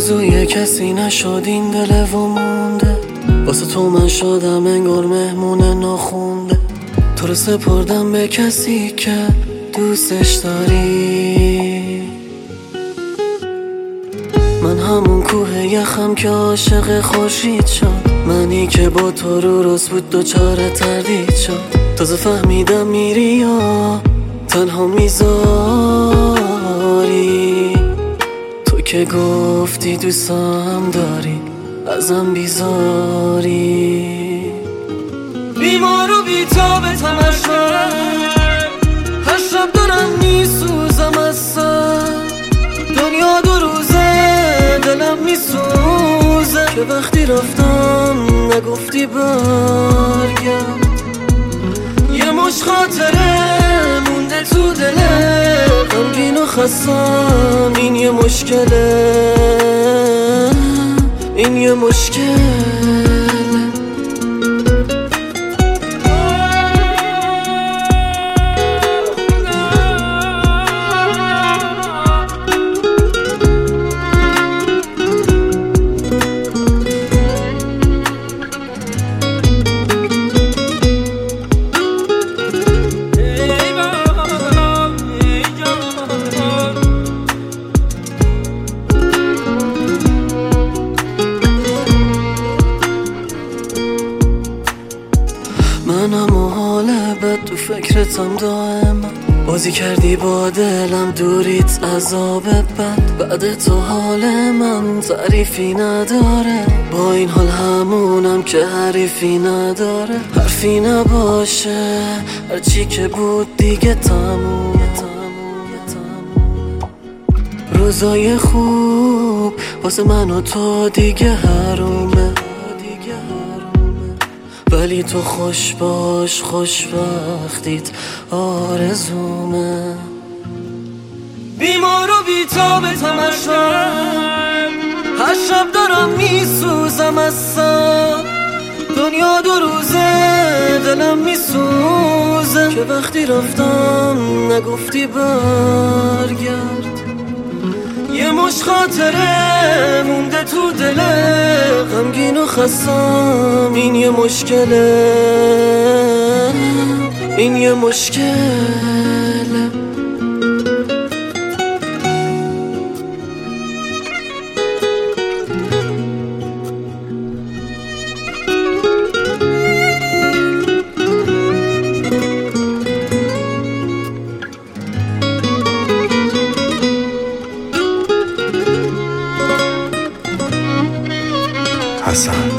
آرزوی کسی نشد این دل و مونده، واسه تو من شدم انگار مهمون ناخونده. تو رو سپردم به کسی که دوستش داری. من همون کوه یخم که عاشق خورشید شد، منی که با تو رو راست بود دوچار تردید شد. تازه فهمیدم میری یا تنها میذاری. تو که گفتی دوستم داری ازم بیزاری. بیمار و بیتاب تماشا، هر شب دارم میسوزم از سر. دنیا دو روزه دلم میسوزه که وقتی رفتم نگفتی برگرد. یه مش خاطره مونده تو دله، غمگین و خستم. این یه مشکله، این یه مشکله. منم و حال بد تو فکرتم دائما، بازی کردی با دلم دوریت عذاب بد. بعد تو حال من تعریفی نداره، با این حال همونم که حریفی نداره. حرفی نباشه هرچی که بود دیگه تمومه. روزای خوب واسه من و تو دیگه حرومه، ولی تو خوش باش، خوشبختیت آرزومه. بیمار و بیتاب تماشا، هر شب دارم میسوزم از سر. دنیا دو روزه دلم میسوزه که وقتی رفتم نگفتی برگرد. یه مش خاطره مونده تو دله، غمگین و خستم. این یه مشکله، این یه مشکله. حسن